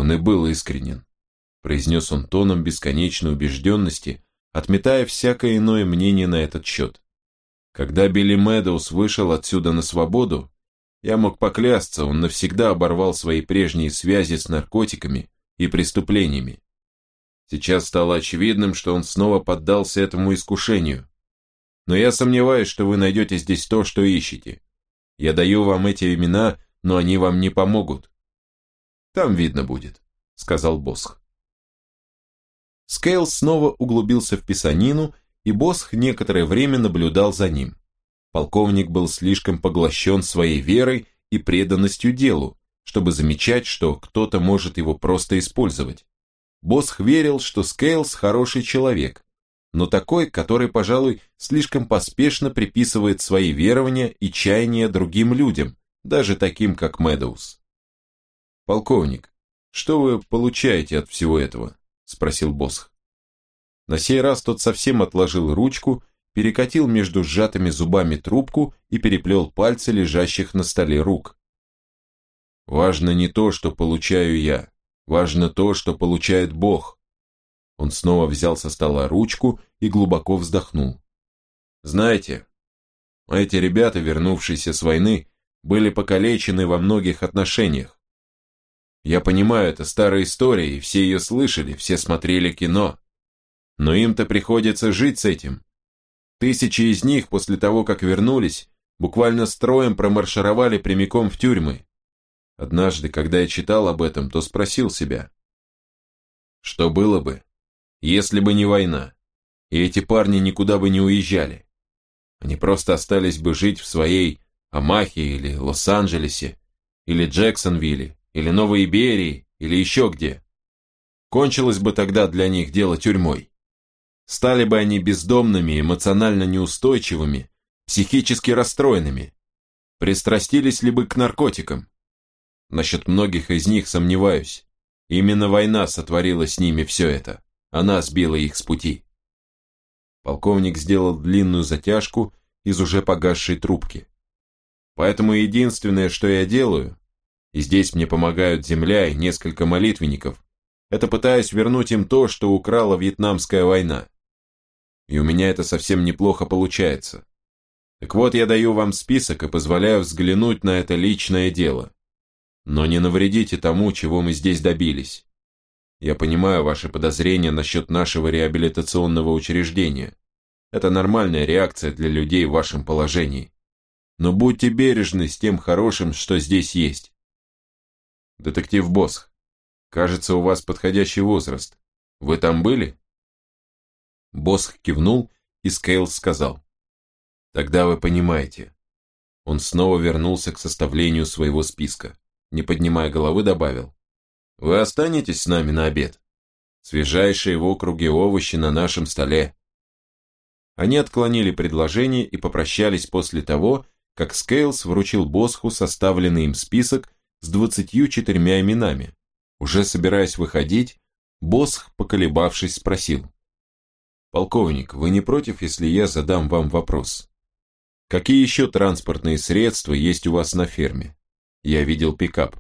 Он и был искренен, произнес он тоном бесконечной убежденности, отметая всякое иное мнение на этот счет. Когда Билли Медоуз вышел отсюда на свободу, я мог поклясться, он навсегда оборвал свои прежние связи с наркотиками и преступлениями. Сейчас стало очевидным, что он снова поддался этому искушению. Но я сомневаюсь, что вы найдете здесь то, что ищете. Я даю вам эти имена, но они вам не помогут. Там видно будет, сказал Босх. Скейлс снова углубился в писанину, и Босх некоторое время наблюдал за ним. Полковник был слишком поглощен своей верой и преданностью делу, чтобы замечать, что кто-то может его просто использовать. Босх верил, что Скейлс хороший человек, но такой, который, пожалуй, слишком поспешно приписывает свои верования и чаяния другим людям, даже таким, как Медоуз. «Полковник, что вы получаете от всего этого?» – спросил Босх. На сей раз тот совсем отложил ручку, перекатил между сжатыми зубами трубку и переплел пальцы лежащих на столе рук. «Важно не то, что получаю я, важно то, что получает Бог». Он снова взял со стола ручку и глубоко вздохнул. «Знаете, эти ребята, вернувшиеся с войны, были покалечены во многих отношениях. Я понимаю, это старая история, и все ее слышали, все смотрели кино. Но им-то приходится жить с этим. Тысячи из них после того, как вернулись, буквально строем промаршировали прямиком в тюрьмы. Однажды, когда я читал об этом, то спросил себя, что было бы, если бы не война, и эти парни никуда бы не уезжали. Они просто остались бы жить в своей Омахе или Лос-Анджелесе, или Джексонвилле, или Новой Иберии, или еще где. Кончилось бы тогда для них дело тюрьмой. Стали бы они бездомными, эмоционально неустойчивыми, психически расстроенными. Пристрастились ли бы к наркотикам? Насчет многих из них сомневаюсь. Именно война сотворила с ними все это. Она сбила их с пути. Полковник сделал длинную затяжку из уже погасшей трубки. Поэтому единственное, что я делаю, и здесь мне помогают земля и несколько молитвенников, это пытаюсь вернуть им то, что украла Вьетнамская война. И у меня это совсем неплохо получается. Так вот, я даю вам список и позволяю взглянуть на это личное дело. Но не навредите тому, чего мы здесь добились. Я понимаю ваши подозрения насчет нашего реабилитационного учреждения. Это нормальная реакция для людей в вашем положении. Но будьте бережны с тем хорошим, что здесь есть. Детектив Босх, кажется, у вас подходящий возраст. Вы там были? Босх кивнул, и Скейлс сказал. Тогда вы понимаете. Он снова вернулся к составлению своего списка. Не поднимая головы, добавил. Вы останетесь с нами на обед? Свежайшие в округе овощи на нашем столе. Они отклонили предложение и попрощались после того, как Скейлс вручил Босху составленный им список с 24 именами. Уже собираясь выходить, Босх, поколебавшись, спросил. «Полковник, вы не против, если я задам вам вопрос? Какие еще транспортные средства есть у вас на ферме? Я видел пикап».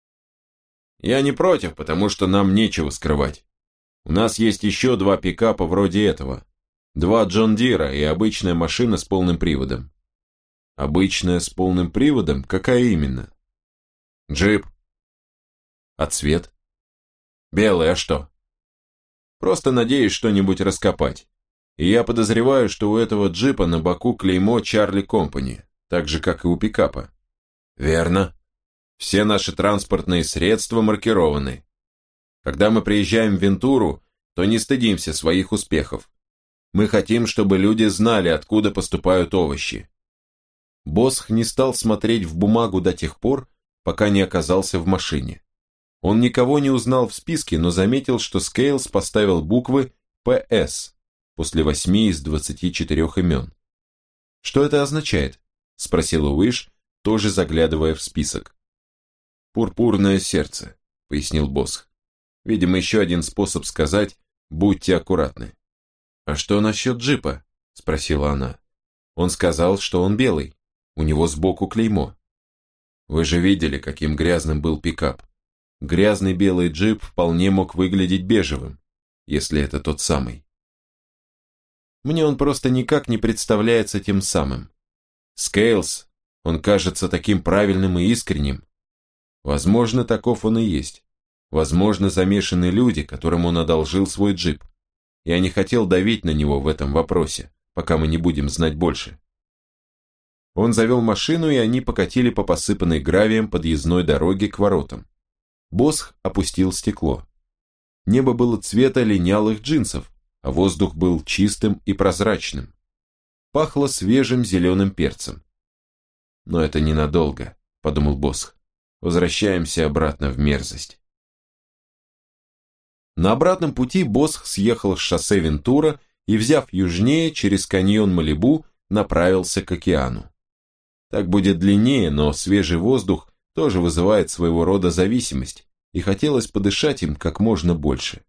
«Я не против, потому что нам нечего скрывать. У нас есть еще 2 пикапа вроде этого. 2 Джон Дира и обычная машина с полным приводом». «Обычная с полным приводом? Какая именно?» «Джип». «А цвет?» «Белый, а что?» «Просто надеюсь что-нибудь раскопать. И я подозреваю, что у этого джипа на боку клеймо Чарли Компани, так же, как и у пикапа». «Верно. Все наши транспортные средства маркированы. Когда мы приезжаем в Вентуру, то не стыдимся своих успехов. Мы хотим, чтобы люди знали, откуда поступают овощи». Босх не стал смотреть в бумагу до тех пор, пока не оказался в машине. Он никого не узнал в списке, но заметил, что Скейлс поставил буквы «ПС» после 8 из 24 имен. «Что это означает?» – спросил Уиш, тоже заглядывая в список. «Пурпурное сердце», – пояснил Босх. «Видимо, еще один способ сказать «будьте аккуратны». «А что насчет джипа?» – спросила она. «Он сказал, что он белый. У него сбоку клеймо». «Вы же видели, каким грязным был пикап. грязный белый джип вполне мог выглядеть бежевым, если это тот самый. Мне он просто никак не представляется тем самым. Скейлс, он кажется таким правильным и искренним. Возможно, таков он и есть. Возможно, замешаны люди, которым он одолжил свой джип. Я не хотел давить на него в этом вопросе, пока мы не будем знать больше. Он завел машину, и они покатили по посыпанной гравием подъездной дороге к воротам. Босх опустил стекло. Небо было цвета линялых джинсов, а воздух был чистым и прозрачным. Пахло свежим зеленым перцем. «Но это ненадолго», — подумал Босх. «Возвращаемся обратно в мерзость». На обратном пути Босх съехал с шоссе Вентура и, взяв южнее, через каньон Малибу, направился к океану. Так будет длиннее, но свежий воздух тоже вызывает своего рода зависимость, и хотелось подышать им как можно больше.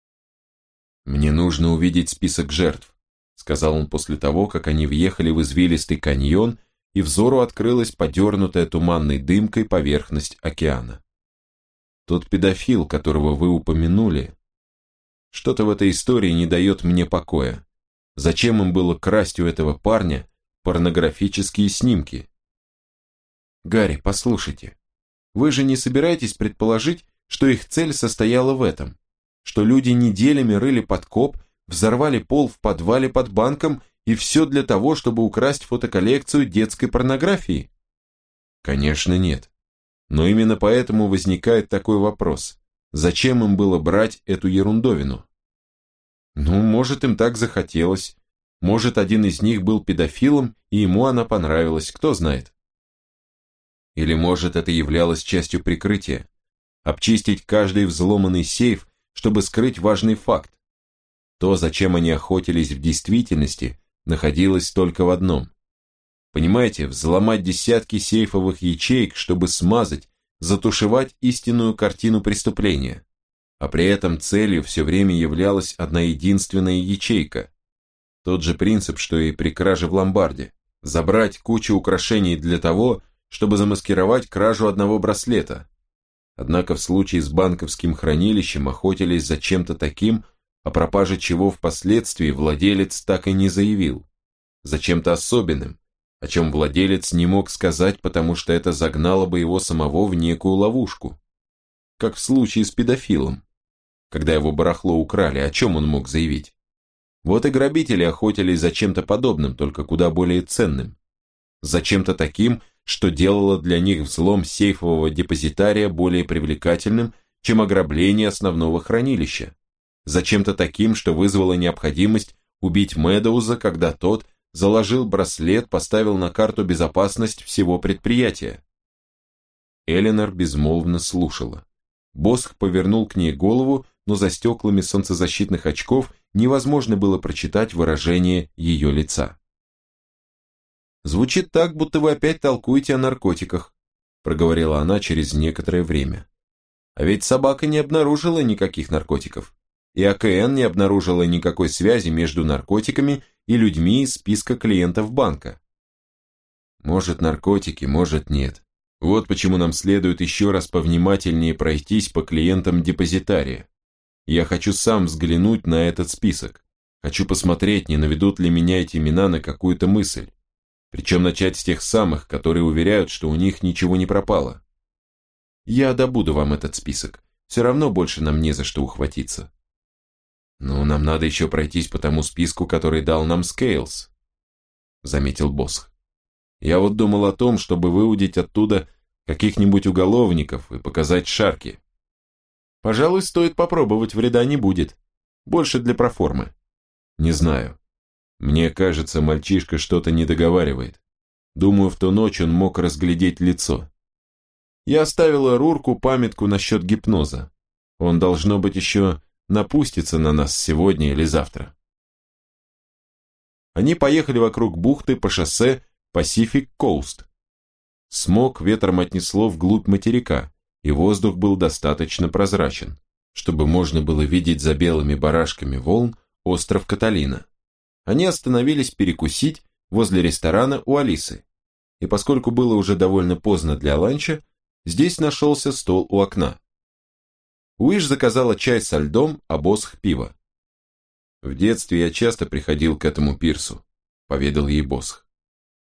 «Мне нужно увидеть список жертв», — сказал он после того, как они въехали в извилистый каньон, и взору открылась подернутая туманной дымкой поверхность океана. «Тот педофил, которого вы упомянули, что-то в этой истории не дает мне покоя. Зачем им было красть у этого парня порнографические снимки?» «Гарри, послушайте, вы же не собираетесь предположить, что их цель состояла в этом, что люди неделями рыли подкоп, взорвали пол в подвале под банком, и все для того, чтобы украсть фотоколлекцию детской порнографии?» Конечно, нет. Но именно поэтому возникает такой вопрос. Зачем им было брать эту ерундовину? Ну, может, им так захотелось. Может, один из них был педофилом, и ему она понравилась, кто знает. Или, может, это являлось частью прикрытия. Обчистить каждый взломанный сейф, чтобы скрыть важный факт. То, зачем они охотились в действительности, находилось только в одном. Понимаете, взломать десятки сейфовых ячеек, чтобы смазать, затушевать истинную картину преступления. А при этом целью все время являлась одна единственная ячейка. Тот же принцип, что и при краже в ломбарде. Забрать кучу украшений для того, чтобы замаскировать кражу одного браслета. Однако в случае с банковским хранилищем охотились за чем-то таким, о пропаже чего впоследствии владелец так и не заявил. За чем-то особенным, о чем владелец не мог сказать, потому что это загнало бы его самого в некую ловушку. Как в случае с педофилом. Когда его барахло украли, о чем он мог заявить? Вот и грабители охотились за чем-то подобным, только куда более ценным. За чем-то таким, что делало для них взлом сейфового депозитария более привлекательным, чем ограбление основного хранилища. За чем-то таким, что вызвало необходимость убить Медоуза, когда тот заложил браслет, поставил на карту безопасность всего предприятия. Эленор безмолвно слушала. Босх повернул к ней голову, но за стеклами солнцезащитных очков невозможно было прочитать выражение ее лица. «Звучит так, будто вы опять толкуете о наркотиках», проговорила она через некоторое время. «А ведь собака не обнаружила никаких наркотиков, и АКН не обнаружила никакой связи между наркотиками и людьми из списка клиентов банка. Может, наркотики, может, нет. Вот почему нам следует еще раз повнимательнее пройтись по клиентам депозитария. Я хочу сам взглянуть на этот список. Хочу посмотреть, не наведут ли меня эти имена на какую-то мысль. Причем начать с тех самых, которые уверяют, что у них ничего не пропало. Я добуду вам этот список. Все равно больше нам не за что ухватиться. Но нам надо еще пройтись по тому списку, который дал нам Скейлс, заметил Босх. Я вот думал о том, чтобы выудить оттуда каких-нибудь уголовников и показать шарки. Пожалуй, стоит попробовать, вреда не будет. Больше для проформы. Не знаю. Мне кажется, мальчишка что-то не договаривает. Думаю, в ту ночь он мог разглядеть лицо. Я оставила Рурку памятку насчет гипноза. Он, должно быть, еще напустится на нас сегодня или завтра. Они поехали вокруг бухты по шоссе Pacific Coast. Смог ветром отнесло вглубь материка, и воздух был достаточно прозрачен, чтобы можно было видеть за белыми барашками волн остров Каталина. Они остановились перекусить возле ресторана у Алисы, и поскольку было уже довольно поздно для ланча, здесь нашелся стол у окна. Уиш заказала чай со льдом, а Босх пиво. «В детстве я часто приходил к этому пирсу», — поведал ей Босх.